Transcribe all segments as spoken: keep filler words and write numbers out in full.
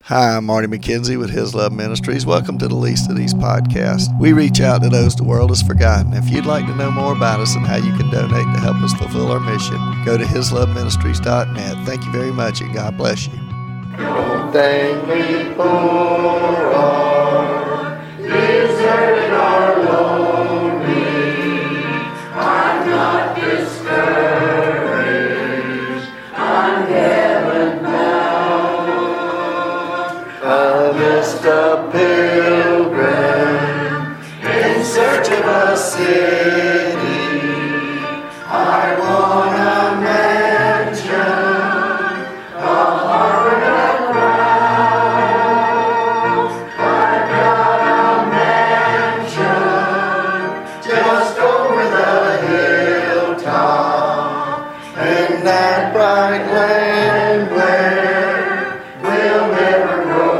Hi, I'm Marty McKenzie with His Love Ministries. Welcome to the Least of These podcasts. We reach out to those the world has forgotten. If you'd like to know more about us and how you can donate to help us fulfill our mission, go to his love ministries dot net. Thank you very much, and God bless you. Don't thank me for our deserted our lonely. I'm not discouraged. I'm heaven bound. I'm just a pilgrim in search of a city. I want a mansion, a harbor and a crown. I've got a mansion just over the hilltop, and that bright land where we'll never grow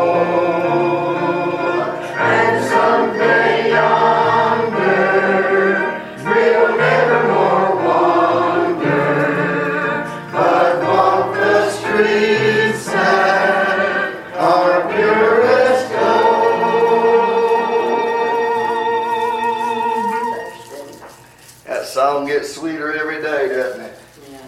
old. And someday yonder we'll never more wander, but walk the streets that are purest gold. That song gets sweeter every day, doesn't it?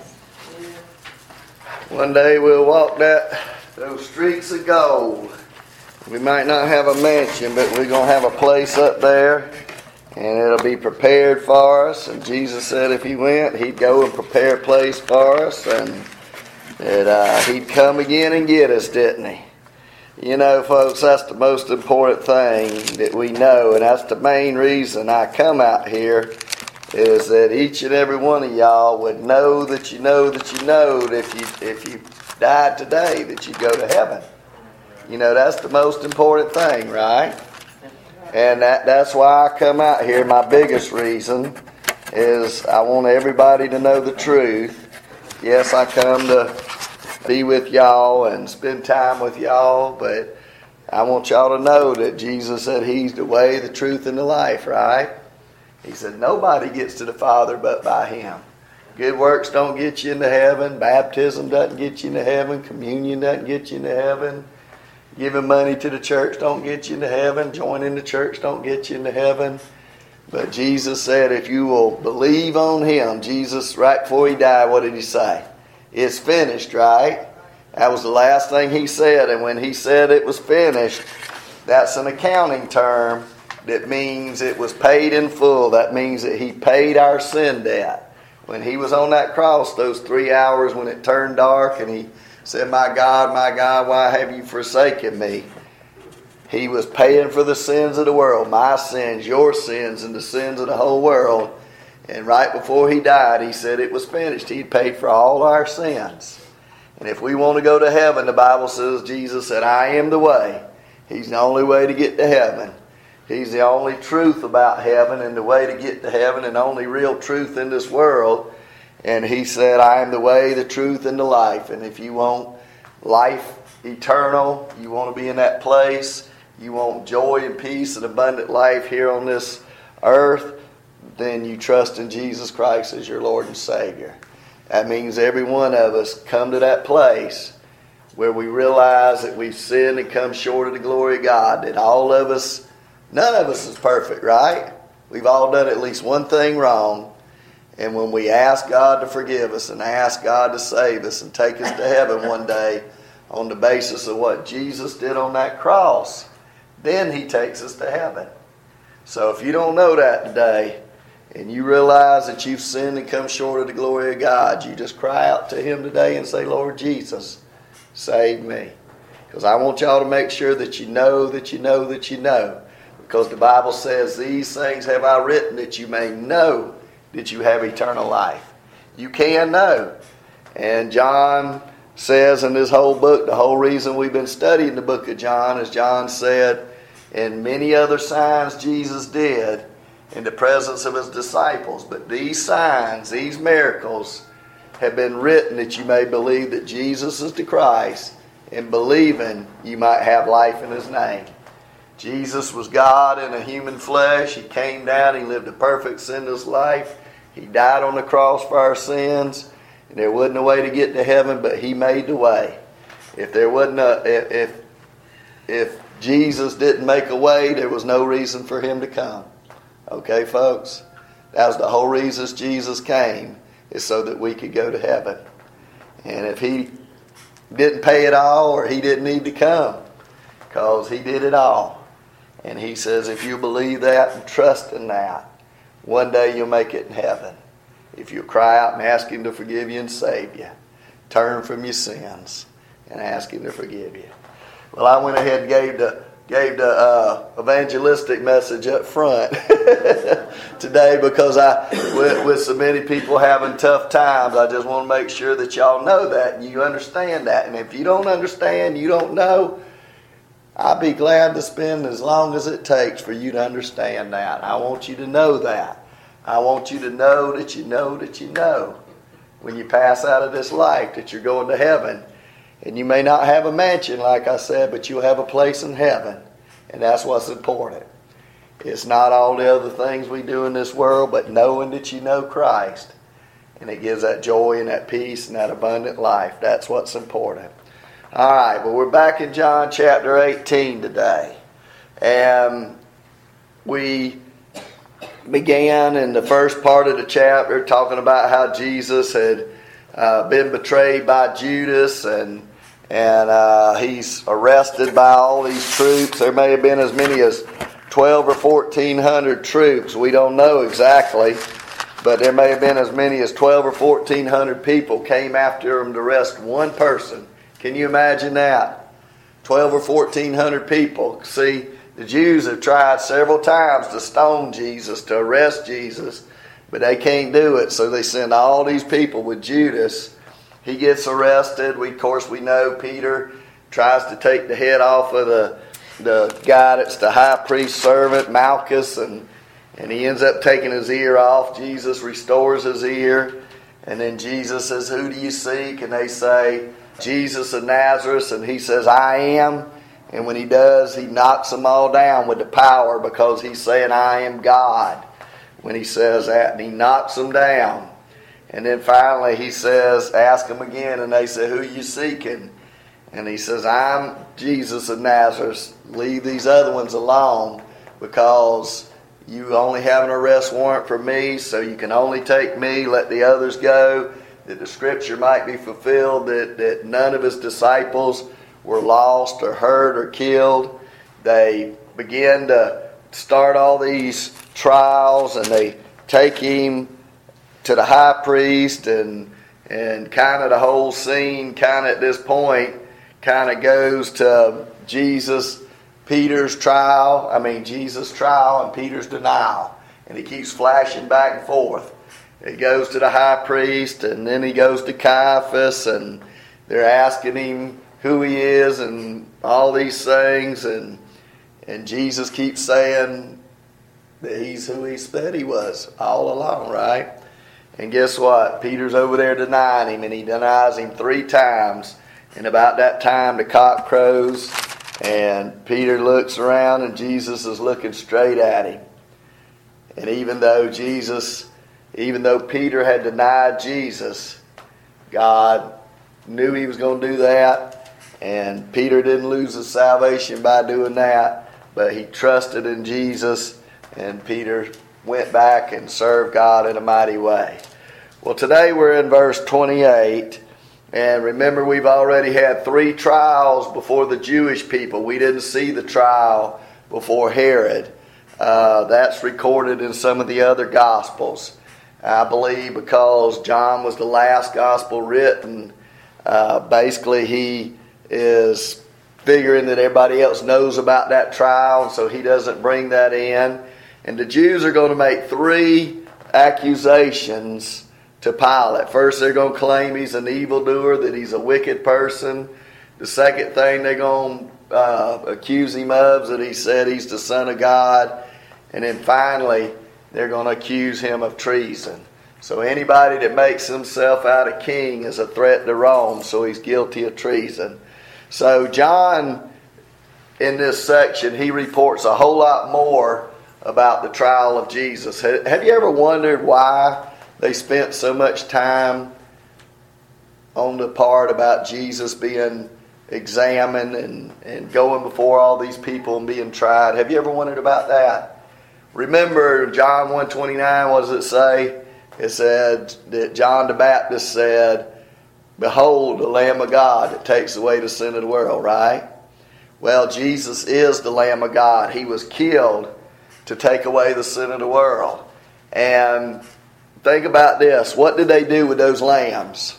One day we'll walk that those streets of gold. We might not have a mansion, but we're going to have a place up there, and it'll be prepared for us. And Jesus said if he went, he'd go and prepare a place for us, and that uh, he'd come again and get us, didn't he? You know, folks, that's the most important thing that we know, and that's the main reason I come out here, is that each and every one of y'all would know that you know that you know that if you if you died today that you'd go to heaven. You know, that's the most important thing, right? And that that's why I come out here. My biggest reason is I want everybody to know the truth. Yes, I come to be with y'all and spend time with y'all, but I want y'all to know that Jesus said he's the way, the truth, and the life, right? He said nobody gets to the Father but by him. Good works don't get you into heaven. Baptism doesn't get you into heaven. Communion doesn't get you into heaven. Giving money to the church don't get you into heaven. Joining the church don't get you into heaven. But Jesus said if you will believe on him, Jesus, right before he died, what did he say? It's finished, right? That was the last thing he said. And when he said it was finished, that's an accounting term. That means it was paid in full. That means that he paid our sin debt. When he was on that cross, those three hours when it turned dark and he said, my God, my God, why have you forsaken me? He was paying for the sins of the world, my sins, your sins, and the sins of the whole world. And right before he died, he said it was finished. He'd paid for all our sins. And if we want to go to heaven, the Bible says Jesus said, I am the way. He's the only way to get to heaven. He's the only truth about heaven and the way to get to heaven and only real truth in this world. And he said, I am the way, the truth, and the life. And if you want life eternal, you want to be in that place, you want joy and peace and abundant life here on this earth, then you trust in Jesus Christ as your Lord and Savior. That means every one of us come to that place where we realize that we've sinned and come short of the glory of God, that all of us, none of us is perfect, right? We've all done at least one thing wrong. And when we ask God to forgive us and ask God to save us and take us to heaven one day on the basis of what Jesus did on that cross, then he takes us to heaven. So if you don't know that today and you realize that you've sinned and come short of the glory of God, you just cry out to him today and say, Lord Jesus, save me. Because I want y'all to make sure that you know that you know that you know. Because the Bible says, these things have I written that you may know that you have eternal life. You can know. And John says in this whole book, the whole reason we've been studying the book of John, as John said, and many other signs Jesus did in the presence of his disciples. But these signs, these miracles, have been written that you may believe that Jesus is the Christ, and believing you might have life in his name. Jesus was God in a human flesh. He came down. He lived a perfect sinless life. He died on the cross for our sins. And there wasn't a way to get to heaven, but he made the way. If there wasn't a, if, if if Jesus didn't make a way, there was no reason for him to come. Okay, folks? That was the whole reason Jesus came, is so that we could go to heaven. And if he didn't pay it all, or he didn't need to come, because he did it all. And he says if you believe that and trust in that, one day you'll make it in heaven. If you cry out and ask him to forgive you and save you, turn from your sins and ask him to forgive you. Well, I went ahead and gave the gave the uh, evangelistic message up front today because I, with, with so many people having tough times, I just want to make sure that y'all know that and you understand that. And if you don't understand, you don't know, I'd be glad to spend as long as it takes for you to understand that. I want you to know that. I want you to know that you know that you know when you pass out of this life that you're going to heaven. And you may not have a mansion, like I said, but you'll have a place in heaven. And that's what's important. It's not all the other things we do in this world, but knowing that you know Christ. And it gives that joy and that peace and that abundant life. That's what's important. All right, well, we're back in John chapter eighteen today. And we began in the first part of the chapter talking about how Jesus had uh, been betrayed by Judas, and and uh, he's arrested by all these troops. There may have been as many as twelve or fourteen hundred troops. We don't know exactly, but there may have been as many as twelve or fourteen hundred people came after him to arrest one person. Can you imagine that? twelve or fourteen hundred people. See, the Jews have tried several times to stone Jesus, to arrest Jesus, but they can't do it. So they send all these people with Judas. He gets arrested. We, of course, we know Peter tries to take the head off of the, the guy that's the high priest's servant, Malchus, and, and he ends up taking his ear off. Jesus restores his ear. And then Jesus says, "Who do you seek?" And they say, "Jesus of Nazareth." And he says, "I am." And when he does, he knocks them all down with the power, because he's saying, "I am God," when he says that. And he knocks them down. And then finally he says, ask them again, and they say, "Who are you seeking?" And he says, "I'm Jesus of Nazareth. Leave these other ones alone, because you only have an arrest warrant for me, so you can only take me. Let the others go, that the scripture might be fulfilled, that, that none of his disciples were lost or hurt or killed." They begin to start all these trials, and they take him to the high priest, and and kind of the whole scene kind of at this point kind of goes to Jesus, Peter's trial, I mean Jesus' trial and Peter's denial. And he keeps flashing back and forth. He goes to the high priest, and then he goes to Caiaphas, and they're asking him who he is and all these things, and and Jesus keeps saying that he's who he said he was all along, right? And guess what? Peter's over there denying him, and he denies him three times. And about that time, the cock crows, and Peter looks around, and Jesus is looking straight at him. And even though Jesus, even though Peter had denied Jesus, God knew he was going to do that. And Peter didn't lose his salvation by doing that, but he trusted in Jesus, and Peter went back and served God in a mighty way. Well, today we're in verse twenty-eight, and remember, we've already had three trials before the Jewish people. We didn't see the trial before Herod. Uh, that's recorded in some of the other Gospels. I believe because John was the last Gospel written, uh, basically he is figuring that everybody else knows about that trial, so he doesn't bring that in. And the Jews are going to make three accusations to Pilate. First, they're going to claim he's an evildoer, that he's a wicked person. The second thing they're going to uh, accuse him of is that he said he's the Son of God. And then finally, they're going to accuse him of treason. So anybody that makes himself out a king is a threat to Rome, so he's guilty of treason. So John, in this section, he reports a whole lot more about the trial of Jesus. Have you ever wondered why they spent so much time on the part about Jesus being examined and, and going before all these people and being tried. Have you ever wondered about that? Remember John one twenty-nine, what does it say? It said that John the Baptist said, "Behold, the Lamb of God that takes away the sin of the world," right? Well, Jesus is the Lamb of God. He was killed to take away the sin of the world. And think about this. What did they do with those lambs?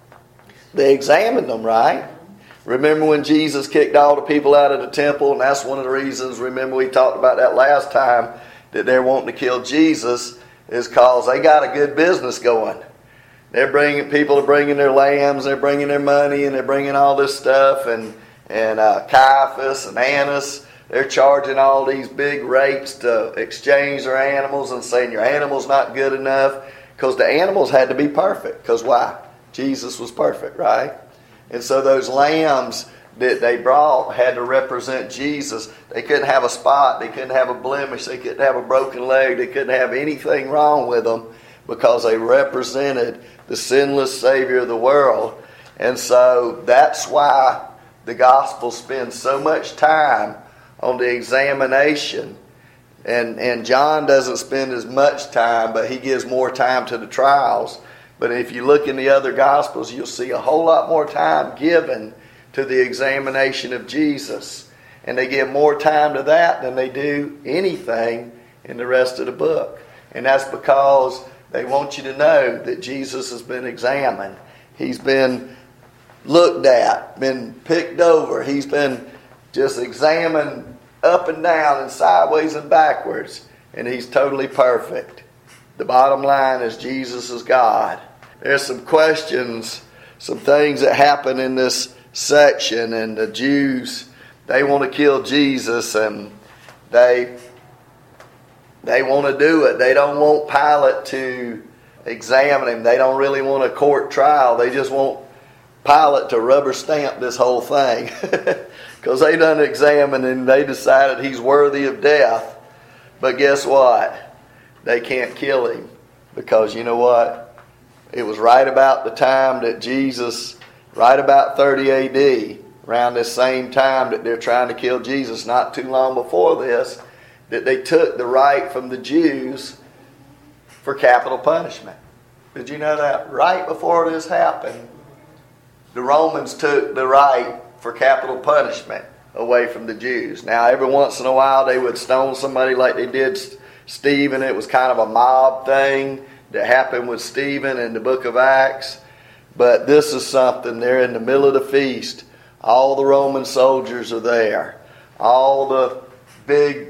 They examined them, right? Remember when Jesus kicked all the people out of the temple? And that's one of the reasons, remember we talked about that last time, that they're wanting to kill Jesus, is because they got a good business going. They're bringing, people are bringing their lambs, they're bringing their money, and they're bringing all this stuff. And, and uh, Caiaphas and Annas, they're charging all these big rates to exchange their animals and saying your animal's not good enough. Because the animals had to be perfect. Because why? Jesus was perfect, right? And so those lambs that they brought had to represent Jesus. They couldn't have a spot. They couldn't have a blemish. They couldn't have a broken leg. They couldn't have anything wrong with them because they represented the sinless Savior of the world. And so that's why the gospel spends so much time on the examination. And, and John doesn't spend as much time, but he gives more time to the trials. But if you look in the other Gospels, you'll see a whole lot more time given to the examination of Jesus. And they give more time to that than they do anything in the rest of the book. And that's because they want you to know that Jesus has been examined. He's been looked at, been picked over. He's been just examined up and down and sideways and backwards. And He's totally perfect. The bottom line is Jesus is God. There's some questions, some things that happen in this section, and the Jews, they want to kill Jesus, and they they want to do it. They don't want Pilate to examine Him. They don't really want a court trial. They just want Pilate to rubber stamp this whole thing. Because they done examined and they decided He's worthy of death. But guess what? They can't kill Him, because you know what? It was right about the time that Jesus, right about thirty A D, around this same time that they're trying to kill Jesus, not too long before this, that they took the right from the Jews for capital punishment. Did you know that? Right before this happened, the Romans took the right for capital punishment away from the Jews. Now, every once in a while they would stone somebody like they did Stephen. It was kind of a mob thing that happened with Stephen in the book of Acts. But this is something. They're in the middle of the feast. All the Roman soldiers are there. All the big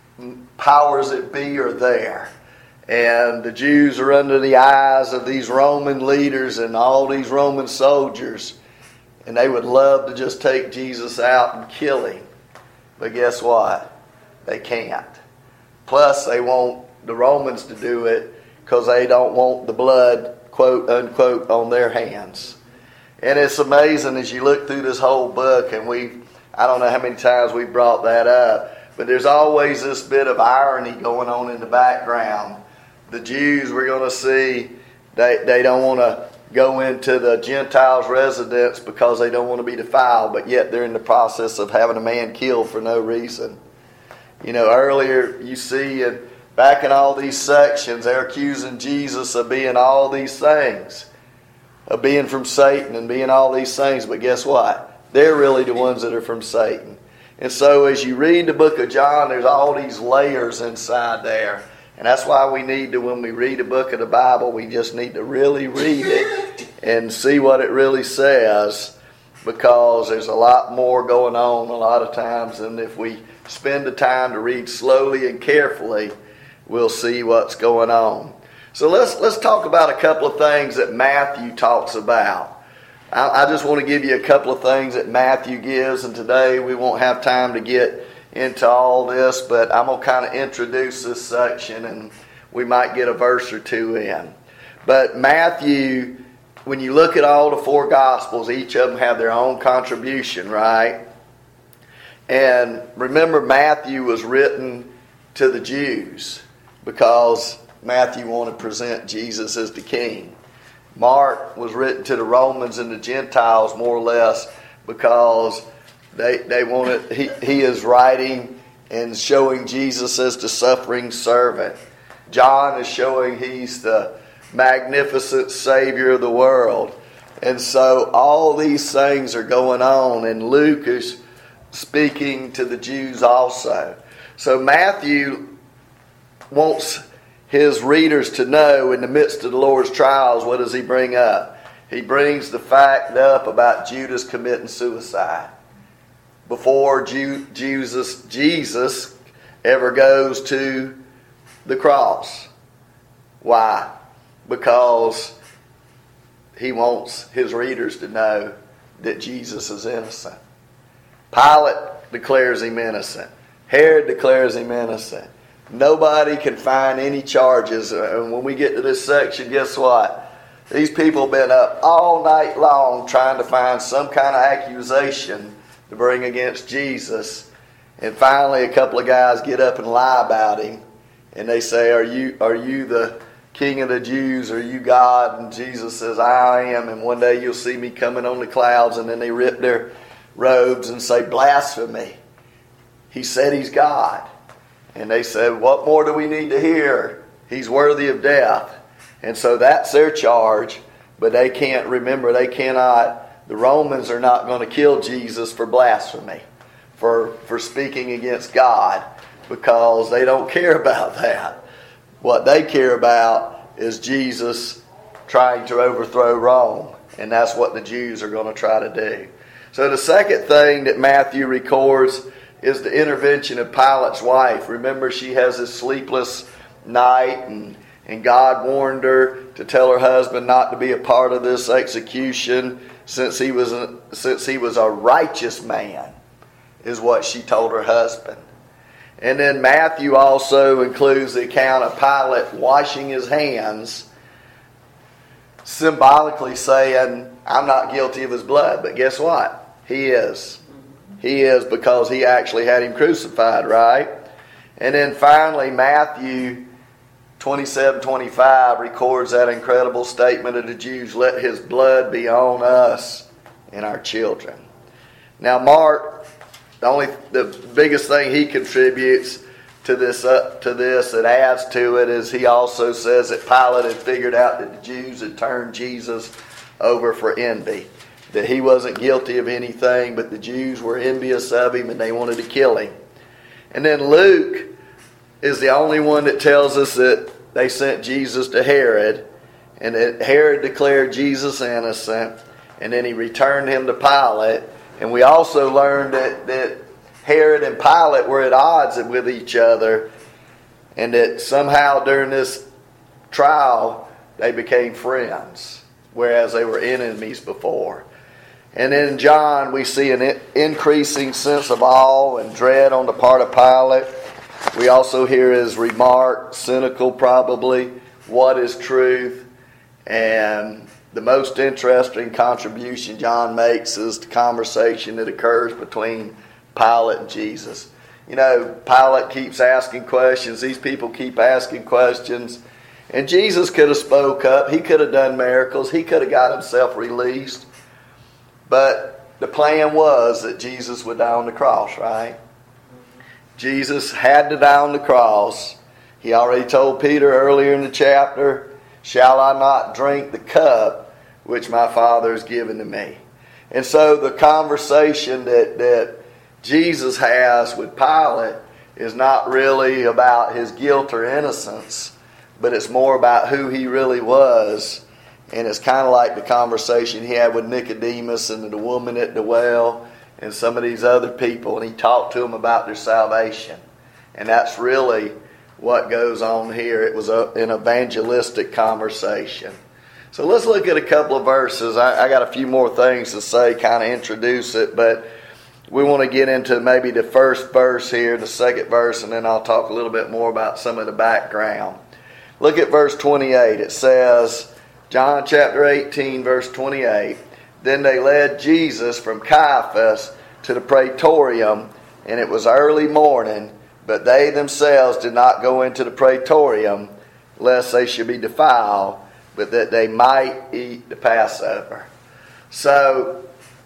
powers that be are there. And the Jews are under the eyes of these Roman leaders and all these Roman soldiers. And they would love to just take Jesus out and kill Him. But guess what? They can't. Plus, they want the Romans to do it because they don't want the blood, quote unquote, on their hands. And it's amazing as you look through this whole book, and we, I don't know how many times we brought that up, but there's always this bit of irony going on in the background. The Jews, we're going to see, they, they don't want to go into the Gentiles' residence because they don't want to be defiled, but yet they're in the process of having a man killed for no reason. You know, earlier you see in, back in all these sections, they're accusing Jesus of being all these things, of being from Satan and being all these things. But guess what? They're really the ones that are from Satan. And so as you read the book of John, there's all these layers inside there. And that's why we need to, when we read a book of the Bible, we just need to really read it and see what it really says, because there's a lot more going on a lot of times. And if we spend the time to read slowly and carefully, we'll see what's going on. So let's let's talk about a couple of things that Matthew talks about. I, I just want to give you a couple of things that Matthew gives, and today we won't have time to get into all this, but I'm going to kind of introduce this section, and we might get a verse or two in. But Matthew, when you look at all the four Gospels, each of them have their own contribution, right? And remember, Matthew was written to the Jews because Matthew wanted to present Jesus as the king. Mark was written to the Romans and the Gentiles, more or less, because they they wanted he, he is writing and showing Jesus as the suffering servant. John is showing he's the magnificent Savior of the world. And so all these things are going on, and Luke is speaking to the Jews also. So Matthew wants his readers to know, in the midst of the Lord's trials, what does he bring up? He brings the fact up about Judas committing suicide before Ju- Jesus, Jesus ever goes to the cross. Why? Because he wants his readers to know that Jesus is innocent. Pilate declares him innocent. Herod declares him innocent. Nobody can find any charges. And when we get to this section, guess what? These people have been up all night long trying to find some kind of accusation to bring against Jesus. And finally, a couple of guys get up and lie about him. And they say, are you, are you the King of the Jews? Are you God? And Jesus says, I am. And one day you'll see me coming on the clouds. And then they rip their robes and say, blasphemy. He said he's God. And they said, what more do we need to hear? He's worthy of death. And so that's their charge. But they can't remember, they cannot, the Romans are not going to kill Jesus for blasphemy, for, for speaking against God, because they don't care about that. What they care about is Jesus trying to overthrow Rome. And that's what the Jews are going to try to do. So the second thing that Matthew records is the intervention of Pilate's wife. Remember, she has this sleepless night, and, and God warned her to tell her husband not to be a part of this execution since he was a, since he was a righteous man, is what she told her husband. And then Matthew also includes the account of Pilate washing his hands, symbolically saying, I'm not guilty of his blood. But guess what? He is. He is, because he actually had him crucified, right? And then finally, Matthew twenty-seven twenty-five records that incredible statement of the Jews, let his blood be on us and our children. Now, Mark, the only the biggest thing he contributes to this uh, to this that adds to it is he also says that Pilate had figured out that the Jews had turned Jesus over for envy. That he wasn't guilty of anything, but the Jews were envious of him and they wanted to kill him. And then Luke is the only one that tells us that they sent Jesus to Herod, and that Herod declared Jesus innocent, and then he returned him to Pilate. And we also learned that, that Herod and Pilate were at odds with each other, and that somehow during this trial they became friends, whereas they were enemies before. And in John, we see an increasing sense of awe and dread on the part of Pilate. We also hear his remark, cynical probably, what is truth? And the most interesting contribution John makes is the conversation that occurs between Pilate and Jesus. You know, Pilate keeps asking questions. These people keep asking questions. And Jesus could have spoke up. He could have done miracles. He could have got himself released. But the plan was that Jesus would die on the cross, right? Jesus had to die on the cross. He already told Peter earlier in the chapter, shall I not drink the cup which my Father has given to me? And so the conversation that, that Jesus has with Pilate is not really about his guilt or innocence, but it's more about who he really was. And it's kind of like the conversation he had with Nicodemus and the woman at the well and some of these other people. And he talked to them about their salvation. And that's really what goes on here. It was a, an evangelistic conversation. So let's look at a couple of verses. I, I got a few more things to say, kind of introduce it. But we want to get into maybe the first verse here, the second verse, and then I'll talk a little bit more about some of the background. Look at verse twenty-eight. It says, John chapter eighteen, verse twenty-eight, then they led Jesus from Caiaphas to the praetorium, and it was early morning, but they themselves did not go into the praetorium, lest they should be defiled, but that they might eat the Passover. So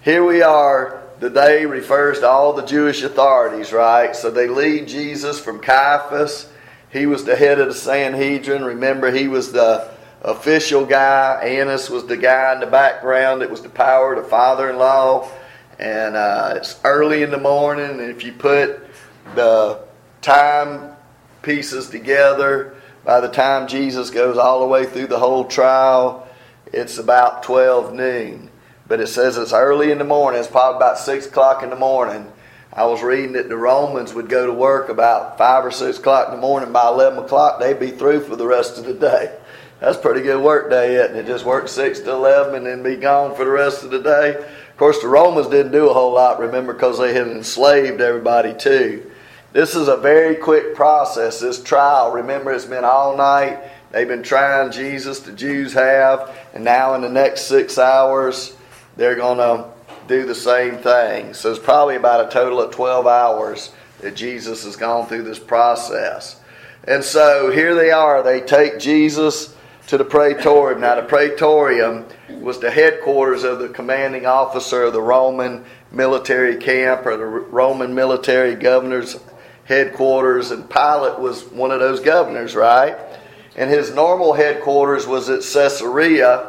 here we are. The day refers to all the Jewish authorities, right? So they lead Jesus from Caiaphas. He was the head of the Sanhedrin. Remember, he was the official guy. Annas was the guy in the background. It was the power, the father-in-law. And uh, it's early in the morning. And if you put the time pieces together, by the time Jesus goes all the way through the whole trial, it's about twelve noon. But it says it's early in the morning. It's probably about six o'clock in the morning. I was reading that the Romans would go to work about five or six o'clock in the morning. By eleven o'clock, they'd be through for the rest of the day. That's a pretty good work day, isn't it? Just work six to eleven and then be gone for the rest of the day. Of course, the Romans didn't do a whole lot, remember, because they had enslaved everybody too. This is a very quick process, this trial. Remember, it's been all night. They've been trying Jesus, the Jews have. And now in the next six hours, they're going to do the same thing. So it's probably about a total of twelve hours that Jesus has gone through this process. And so here they are. They take Jesus to the Praetorium. Now the Praetorium was the headquarters of the commanding officer of the Roman military camp, or the Roman military governor's headquarters. And Pilate was one of those governors, right? And his normal headquarters was at Caesarea.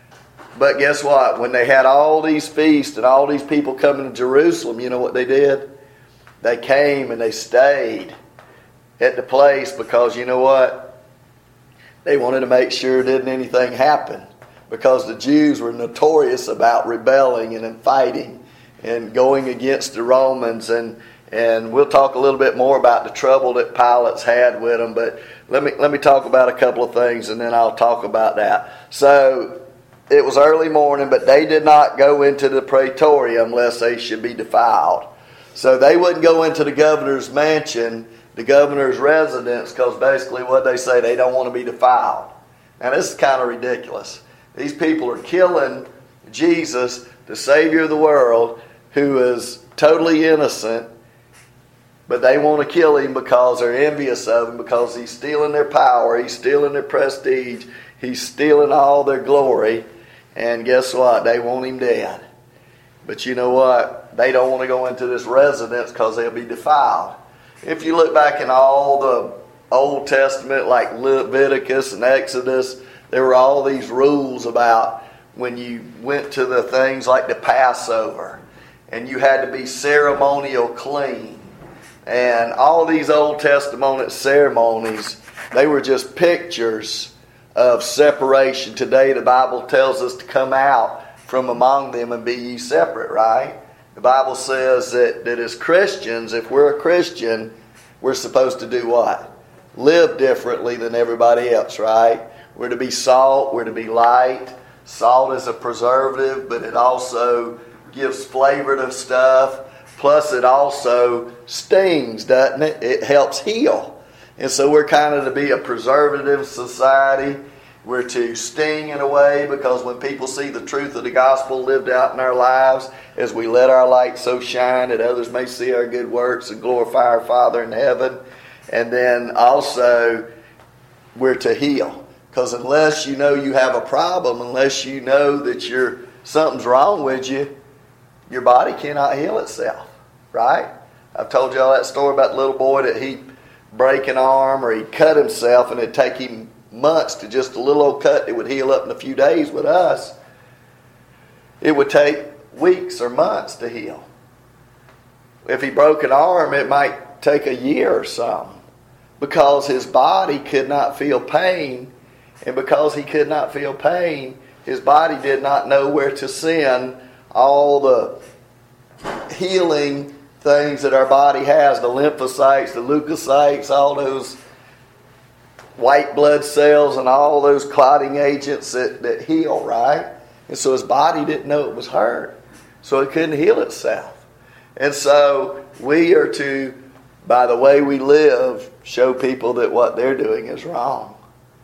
But guess what? When they had all these feasts and all these people coming to Jerusalem, you know what they did? They came and they stayed at the place because, you know what? They wanted to make sure didn't anything happen, because the Jews were notorious about rebelling and fighting and going against the Romans. And and we'll talk a little bit more about the trouble that Pilate's had with them. But let me let me talk about a couple of things, and then I'll talk about that. So it was early morning, but they did not go into the Praetorium lest they should be defiled. So they wouldn't go into the governor's mansion, the governor's residence, because basically what they say, they don't want to be defiled. Now this is kind of ridiculous. These people are killing Jesus, the Savior of the world, who is totally innocent, but they want to kill him because they're envious of him, because he's stealing their power, he's stealing their prestige, he's stealing all their glory. And guess what? They want him dead. But you know what? They don't want to go into this residence because they'll be defiled. If you look back in all the Old Testament, like Leviticus and Exodus, there were all these rules about when you went to the things like the Passover, and you had to be ceremonial clean. And all these Old Testament ceremonies, they were just pictures of separation. Today the Bible tells us to come out from among them and be ye separate, right? The Bible says that, that as Christians, if we're a Christian, we're supposed to do what? Live differently than everybody else, right? We're to be salt, we're to be light. Salt is a preservative, but it also gives flavor to stuff. Plus it also stings, doesn't it? It helps heal. And so we're kind of to be a preservative society. We're to sting in a way, because when people see the truth of the gospel lived out in our lives, as we let our light so shine that others may see our good works and glorify our Father in heaven. And then also we're to heal. Because unless you know you have a problem, unless you know that you're, something's wrong with you, your body cannot heal itself, right? I've told y'all that story about the little boy that he'd break an arm or he'd cut himself, and it'd take him months to just a little old cut that would heal up in a few days. With us, it would take weeks or months to heal. If he broke an arm, it might take a year or something, because his body could not feel pain. And because he could not feel pain, his body did not know where to send all the healing things that our body has, the lymphocytes, the leukocytes, all those white blood cells and all those clotting agents that, that heal, right? And so his body didn't know it was hurt, so it couldn't heal itself. And so we are to, by the way we live, show people that what they're doing is wrong.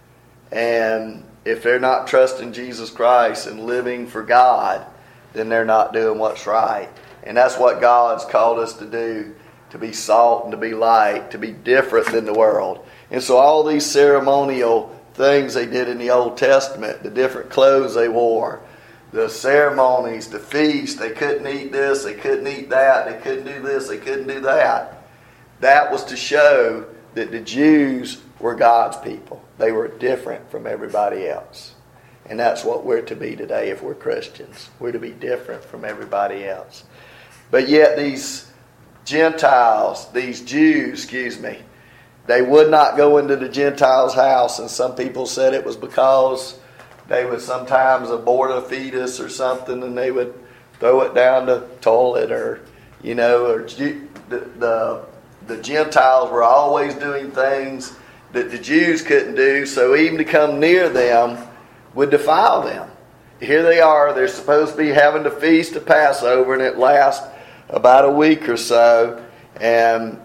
And if they're not trusting Jesus Christ and living for God, then they're not doing what's right. And that's what God's called us to do, to be salt and to be light, to be different than the world. And so all these ceremonial things they did in the Old Testament, the different clothes they wore, the ceremonies, the feast. They couldn't eat this, they couldn't eat that, they couldn't do this, they couldn't do that. That was to show that the Jews were God's people. They were different from everybody else. And that's what we're to be today if we're Christians. We're to be different from everybody else. But yet these Gentiles, these Jews, excuse me, they would not go into the Gentiles' house. And some people said it was because they would sometimes abort a fetus or something, and they would throw it down the toilet, or, you know, or the, the, the Gentiles were always doing things that the Jews couldn't do, so even to come near them would defile them. Here they are, they're supposed to be having the feast of Passover, and it lasts about a week or so, and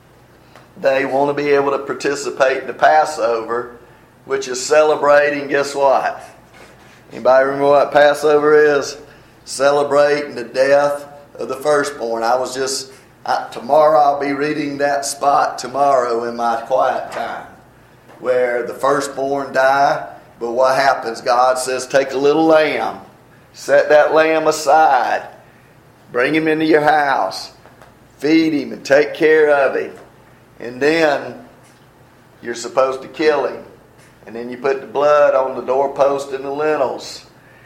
they want to be able to participate in the Passover, which is celebrating, guess what? Anybody remember what Passover is? Celebrating the death of the firstborn. I was just, I, tomorrow I'll be reading that spot tomorrow in my quiet time, where the firstborn die. But what happens? God says, take a little lamb, set that lamb aside, bring him into your house, feed him and take care of him. And then you're supposed to kill him. And then you put the blood on the doorpost and the lintels.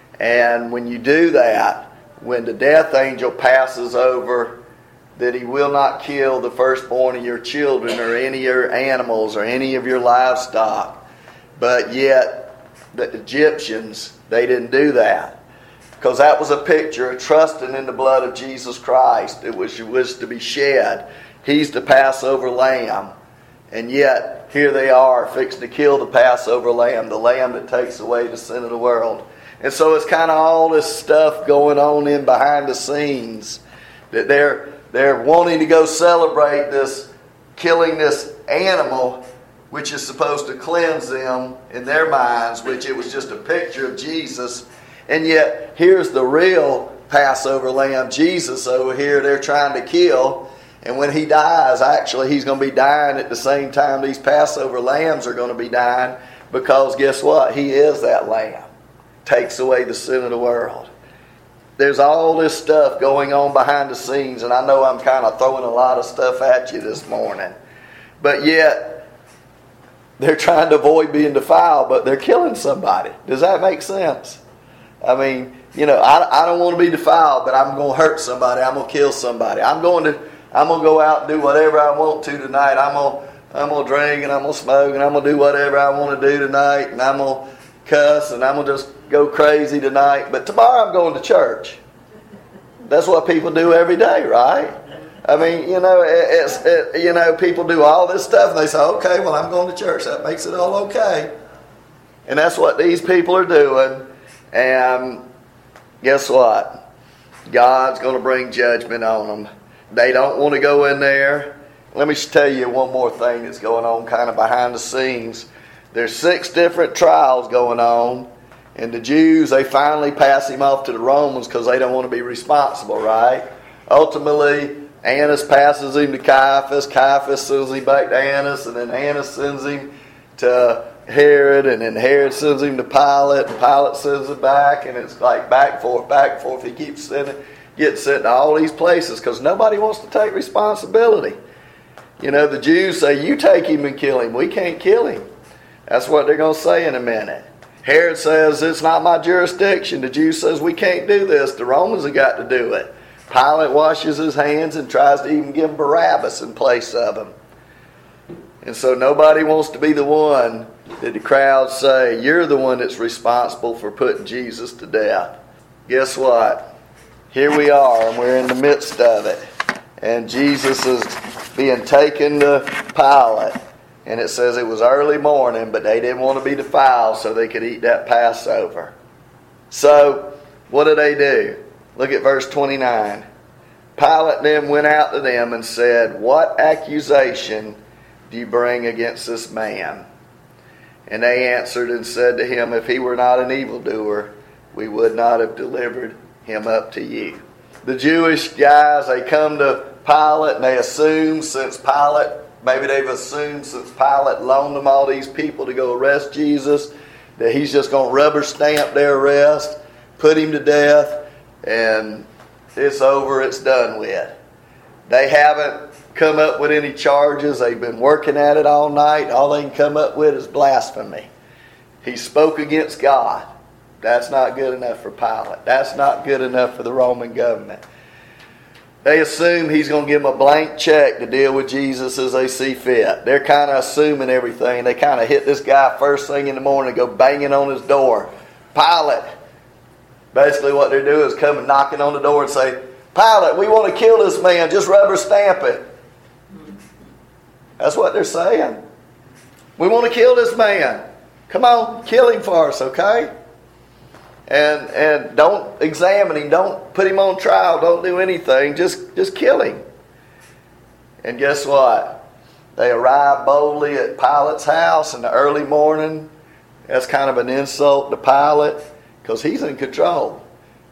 And when you do that, when the death angel passes over, that he will not kill the firstborn of your children or any of your animals or any of your livestock. But yet, the Egyptians, they didn't do that. Because that was a picture of trusting in the blood of Jesus Christ. It was, it was to be shed. He's the Passover lamb. And yet, here they are, fixing to kill the Passover lamb, the lamb that takes away the sin of the world. And so it's kind of all this stuff going on in behind the scenes, that they're they're wanting to go celebrate this, killing this animal, which is supposed to cleanse them in their minds, which it was just a picture of Jesus. And yet, here's the real Passover lamb, Jesus, over here they're trying to kill. And when he dies, actually, he's going to be dying at the same time these Passover lambs are going to be dying, because guess what? He is that lamb. Takes away the sin of the world. There's all this stuff going on behind the scenes, and I know I'm kind of throwing a lot of stuff at you this morning. But yet, they're trying to avoid being defiled, but they're killing somebody. Does that make sense? I mean, you know, I, I don't want to be defiled, but I'm going to hurt somebody. I'm going to kill somebody. I'm going to I'm going to go out and do whatever I want to tonight. I'm going to, I'm going to drink and I'm going to smoke and I'm going to do whatever I want to do tonight. And I'm going to cuss and I'm going to just go crazy tonight. But tomorrow I'm going to church. That's what people do every day, right? I mean, you know, it, it's, it, you know, people do all this stuff and they say, okay, well, I'm going to church. That makes it all okay. And that's what these people are doing. And guess what? God's going to bring judgment on them. They don't want to go in there. Let me just tell you one more thing that's going on kind of behind the scenes. There's six different trials going on. And the Jews, they finally pass him off to the Romans because they don't want to be responsible, right? Ultimately, Annas passes him to Caiaphas. Caiaphas sends him back to Annas. And then Annas sends him to Herod. And then Herod sends him to Pilate. And Pilate sends him back. And it's like back and forth, back and forth. He keeps sending Get sent to all these places because nobody wants to take responsibility. You know, the Jews say, you take him and kill him. We can't kill him. That's what they're going to say in a minute. Herod says, it's not my jurisdiction. The Jews says, we can't do this. The Romans have got to do it. Pilate washes his hands and tries to even give Barabbas in place of him. And so nobody wants to be the one that the crowds say, you're the one that's responsible for putting Jesus to death. Guess what? Here we are, and we're in the midst of it. And Jesus is being taken to Pilate. And it says it was early morning, but they didn't want to be defiled so they could eat that Passover. So, what did they do? Look at verse twenty-nine. Pilate then went out to them and said, what accusation do you bring against this man? And they answered and said to him, if he were not an evildoer, we would not have delivered him up to you. The Jewish guys, they come to Pilate and they assume since Pilate, maybe they've assumed since Pilate loaned them all these people to go arrest Jesus, that he's just going to rubber stamp their arrest, put him to death, and it's over, it's done with. They haven't come up with any charges. They've been working at it all night. All they can come up with is blasphemy. He spoke against God. That's not good enough for Pilate. That's not good enough for the Roman government. They assume he's going to give them a blank check to deal with Jesus as they see fit. They're kind of assuming everything. They kind of hit this guy first thing in the morning and go banging on his door. Pilate. Basically what they're doing is coming knocking on the door and say, Pilate, we want to kill this man. Just rubber stamp it. That's what they're saying. We want to kill this man. Come on, kill him for us, okay? And and don't examine him. Don't put him on trial. Don't do anything. Just, just kill him. And guess what? They arrive boldly at Pilate's house in the early morning. That's kind of an insult to Pilate because he's in control.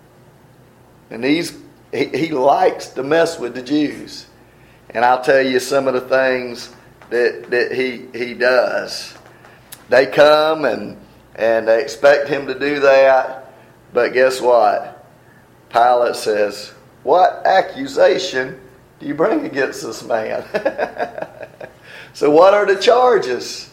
And he's, he, he likes to mess with the Jews. And I'll tell you some of the things that, that he, he does. They come and, and they expect him to do that. But guess what? Pilate says, what accusation do you bring against this man? So what are the charges?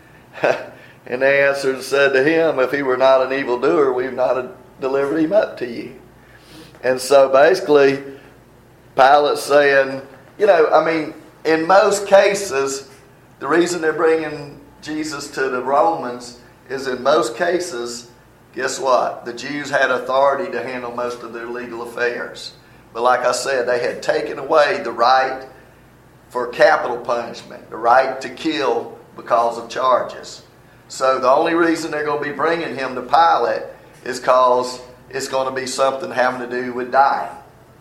And they answered and said to him, if he were not an evildoer, we've not delivered him up to you. And so basically, Pilate's saying, you know, I mean, in most cases, the reason they're bringing Jesus to the Romans is in most cases, guess what? The Jews had authority to handle most of their legal affairs. But like I said, they had taken away the right for capital punishment, the right to kill because of charges. So the only reason they're going to be bringing him to Pilate is because it's going to be something having to do with dying.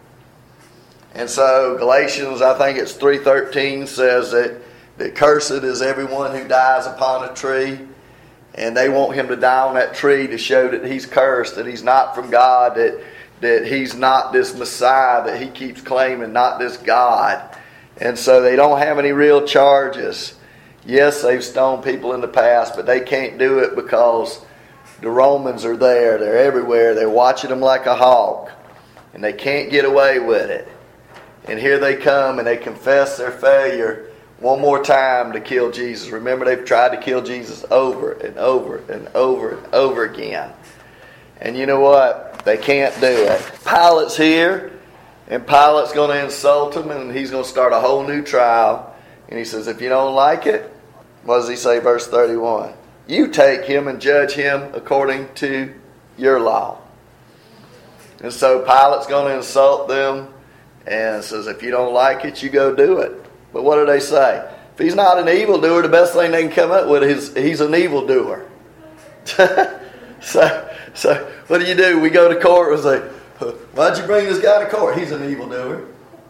And so Galatians, I think it's three thirteen, says that, that cursed is everyone who dies upon a tree. And they want him to die on that tree to show that he's cursed, that he's not from God, that, that he's not this Messiah that he keeps claiming, not this God. And so they don't have any real charges. Yes, they've stoned people in the past, but they can't do it because the Romans are there. They're everywhere. They're watching them like a hawk. And they can't get away with it. And here they come and they confess their failure one more time to kill Jesus. Remember, they've tried to kill Jesus over and over and over and over again. And you know what? They can't do it. Pilate's here, and Pilate's going to insult him, and he's going to start a whole new trial. And he says, if you don't like it, what does he say, verse thirty-one? You take him and judge him according to your law. And so Pilate's going to insult them and says, if you don't like it, you go do it. But what do they say? If he's not an evildoer, the best thing they can come up with is he's an evildoer. so, so what do you do? We go to court and say, why'd you bring this guy to court? He's an evildoer.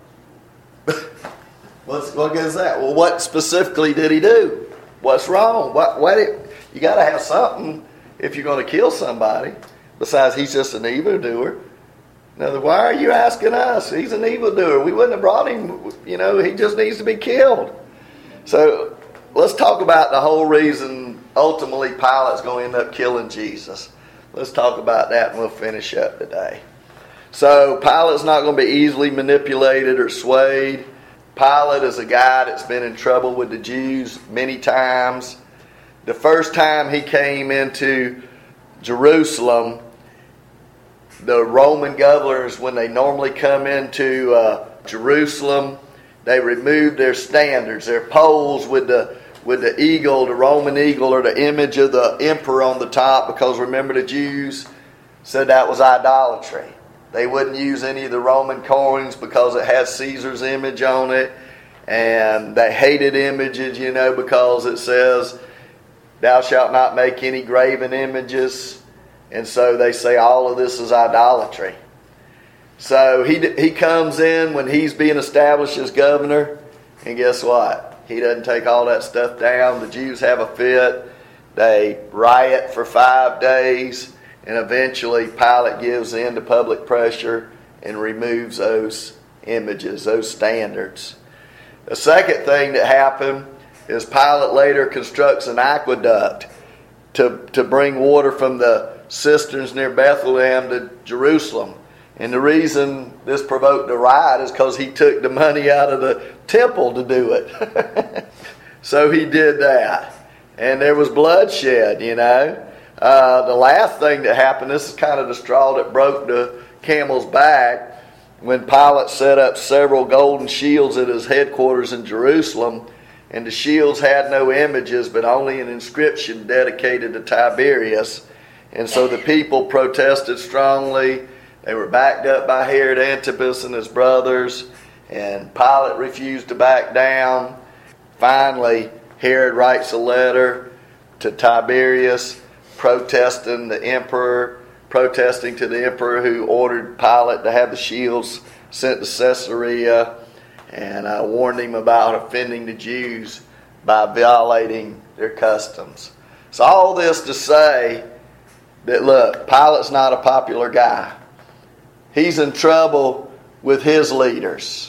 What's, what good is that? Well, what specifically did he do? What's wrong? What, what it, you got to have something if you're going to kill somebody. Besides, he's just an evildoer. Now, why are you asking us? He's an evildoer. We wouldn't have brought him. You know, he just needs to be killed. So let's talk about the whole reason ultimately Pilate's going to end up killing Jesus. Let's talk about that and we'll finish up today. So Pilate's not going to be easily manipulated or swayed. Pilate is a guy that's been in trouble with the Jews many times. The first time he came into Jerusalem, the Roman governors, when they normally come into uh, Jerusalem, they removed their standards, their poles with the with the eagle, the Roman eagle, or the image of the emperor on the top, because remember the Jews said that was idolatry. They wouldn't use any of the Roman coins because it had Caesar's image on it, and they hated images, you know, because it says, thou shalt not make any graven images. And so they say all of this is idolatry. So he he comes in when he's being established as governor, and guess what? He doesn't take all that stuff down. The Jews have a fit. They riot for five days, and eventually Pilate gives in to public pressure and removes those images, those standards. The second thing that happened is Pilate later constructs an aqueduct to, to bring water from the cisterns near Bethlehem to Jerusalem. And the reason this provoked a riot is because he took the money out of the temple to do it. So he did that. And there was bloodshed, you know. Uh, the last thing that happened, this is kind of the straw that broke the camel's back, when Pilate set up several golden shields at his headquarters in Jerusalem. And the shields had no images, but only an inscription dedicated to Tiberius. And so the people protested strongly. They were backed up by Herod Antipas and his brothers, and Pilate refused to back down. Finally, Herod writes a letter to Tiberius protesting the emperor, protesting to the emperor who ordered Pilate to have the shields sent to Caesarea, and uh, warned him about offending the Jews by violating their customs. So all this to say that, look, Pilate's not a popular guy. He's in trouble with his leaders.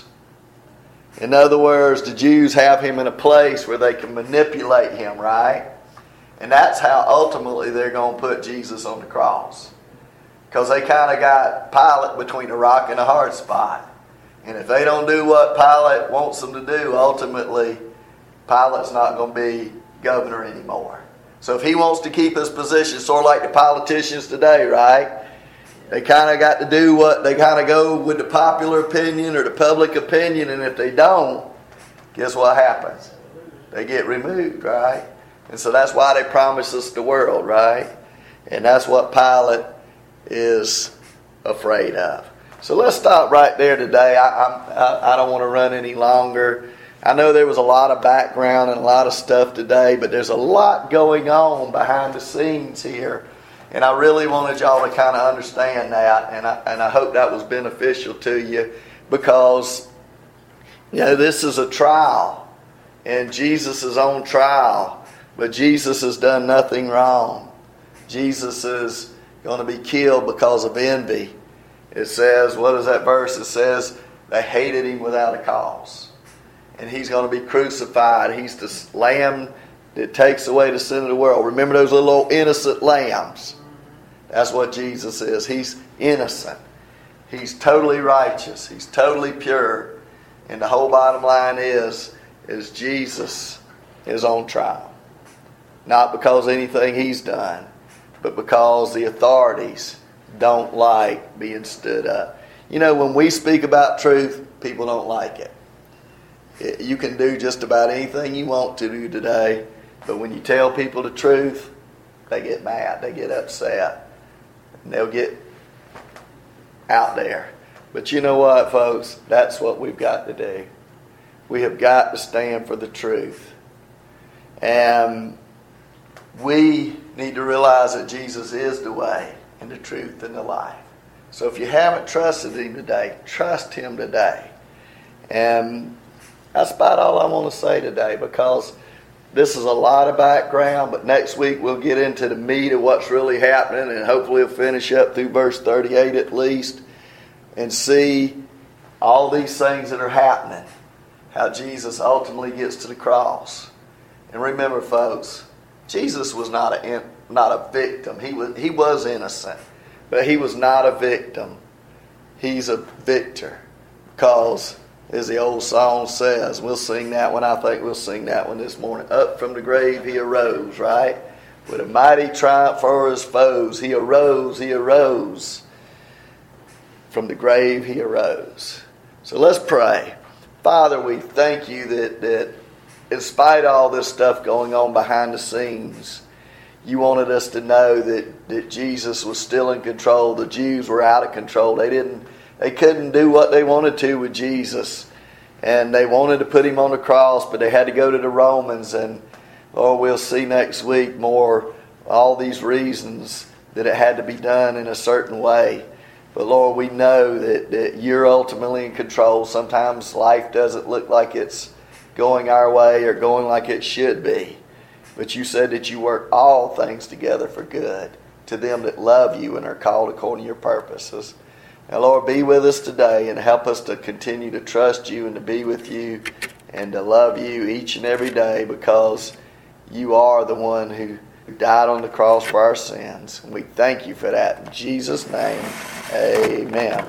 In other words, the Jews have him in a place where they can manipulate him, right? And that's how ultimately they're going to put Jesus on the cross. Because they kind of got Pilate between a rock and a hard spot. And if they don't do what Pilate wants them to do, ultimately, Pilate's not going to be governor anymore. So if he wants to keep his position, sort of like the politicians today, right? They kind of got to do what, they kind of go with the popular opinion or the public opinion, and if they don't, guess what happens? They get removed, right? And so that's why they promise us the world, right? And that's what Pilate is afraid of. So let's stop right there today. I, I, I don't want to run any longer. I know there was a lot of background and a lot of stuff today, but there's a lot going on behind the scenes here. And I really wanted y'all to kind of understand that, and I, and I hope that was beneficial to you, because, you know, this is a trial, and Jesus is on trial, but Jesus has done nothing wrong. Jesus is going to be killed because of envy. It says, what is that verse? It says, they hated him without a cause. And he's going to be crucified. He's the lamb that takes away the sin of the world. Remember those little old innocent lambs? That's what Jesus is. He's innocent. He's totally righteous. He's totally pure. And the whole bottom line is, is Jesus is on trial. Not because of anything he's done, but because the authorities don't like being stood up. You know, when we speak about truth, people don't like it. You can do just about anything you want to do today, but when you tell people the truth, they get mad, they get upset. And they'll get out there. But you know what, folks? That's what we've got to do. We have got to stand for the truth. And we need to realize that Jesus is the way and the truth and the life. So if you haven't trusted him today, trust him today. And that's about all I want to say today, because this is a lot of background, but next week we'll get into the meat of what's really happening, and hopefully we'll finish up through verse thirty-eight at least and see all these things that are happening, how Jesus ultimately gets to the cross. And remember, folks, Jesus was not a, not a victim. He was, he was innocent, but he was not a victim. He's a victor, because, as the old song says, we'll sing that one. I think we'll sing that one this morning. Up from the grave he arose, right? With a mighty triumph for his foes. He arose, he arose. From the grave he arose. So let's pray. Father, we thank you that, that in spite of all this stuff going on behind the scenes, you wanted us to know that, that Jesus was still in control. The Jews were out of control. They didn't They couldn't do what they wanted to with Jesus. And they wanted to put him on the cross, but they had to go to the Romans. And, Lord, we'll see next week more all these reasons that it had to be done in a certain way. But, Lord, we know that, that you're ultimately in control. Sometimes life doesn't look like it's going our way or going like it should be. But you said that you work all things together for good to them that love you and are called according to your purposes. Now, Lord, be with us today and help us to continue to trust you and to be with you and to love you each and every day, because you are the one who who died on the cross for our sins. And we thank you for that. In Jesus' name, amen.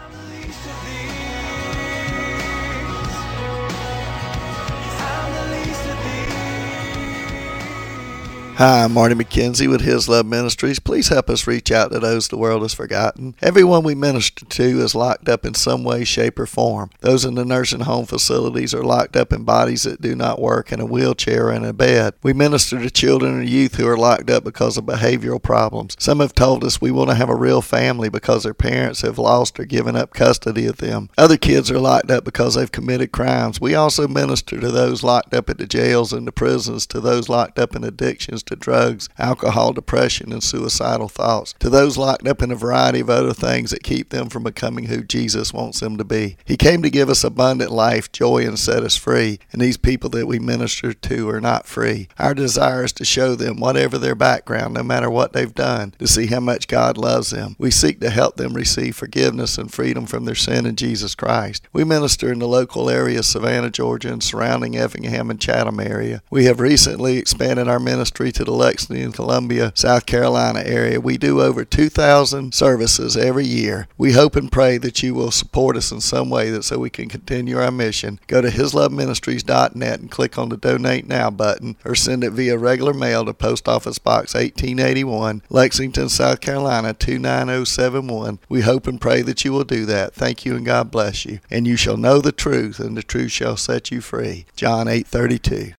Hi, I'm Marty McKenzie with His Love Ministries. Please help us reach out to those the world has forgotten. Everyone we minister to is locked up in some way, shape, or form. Those in the nursing home facilities are locked up in bodies that do not work, in a wheelchair and a bed. We minister to children and youth who are locked up because of behavioral problems. Some have told us we want to have a real family because their parents have lost or given up custody of them. Other kids are locked up because they've committed crimes. We also minister to those locked up at the jails and the prisons, to those locked up in addictions to drugs, alcohol, depression, and suicidal thoughts, to those locked up in a variety of other things that keep them from becoming who Jesus wants them to be. He came to give us abundant life, joy, and set us free, and these people that we minister to are not free. Our desire is to show them, whatever their background, no matter what they've done, to see how much God loves them. We seek to help them receive forgiveness and freedom from their sin in Jesus Christ. We minister in the local area of Savannah, Georgia, and surrounding Effingham and Chatham area. We have recently expanded our ministry to the Lexington, Columbia, South Carolina area. We do over two thousand services every year. We hope and pray that you will support us in some way that so we can continue our mission. Go to his love ministries dot net and click on the Donate Now button, or send it via regular mail to Post Office Box eighteen eighty-one, Lexington, South Carolina two nine zero seven one. We hope and pray that you will do that. Thank you and God bless you. And you shall know the truth, and the truth shall set you free. John eight thirty-two.